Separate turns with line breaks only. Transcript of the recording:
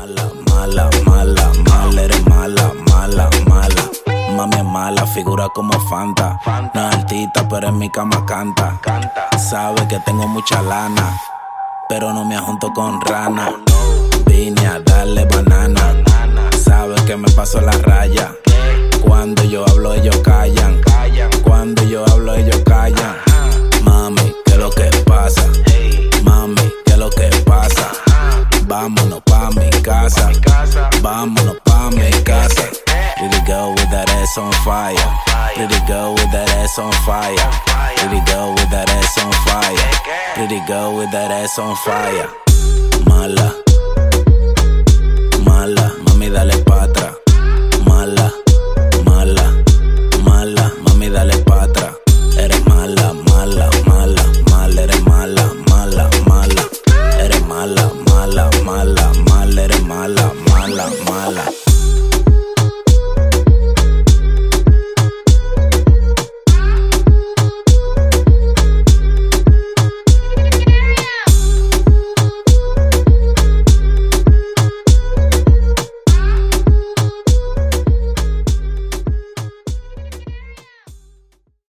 Mala, mala, mala, mala, eres mala, mala, mala. Mami es mala, figura como Fanta. No es altita, pero en mi cama canta. Sabe que tengo mucha lana, pero no me junto con rana. Vine a darle banana. Sabe que me paso la raya. Cuando yo hablo ellos callan. Cuando yo hablo ellos callan. Mami, ¿qué es lo que pasa? Mami, ¿qué es lo que pasa? Vámonos pa' mi casa. Vámonos pa' mi casa. Pretty girl with that ass on fire. Pretty girl with that ass on fire. Pretty girl with that ass on fire. Pretty girl with that ass on fire. Mala.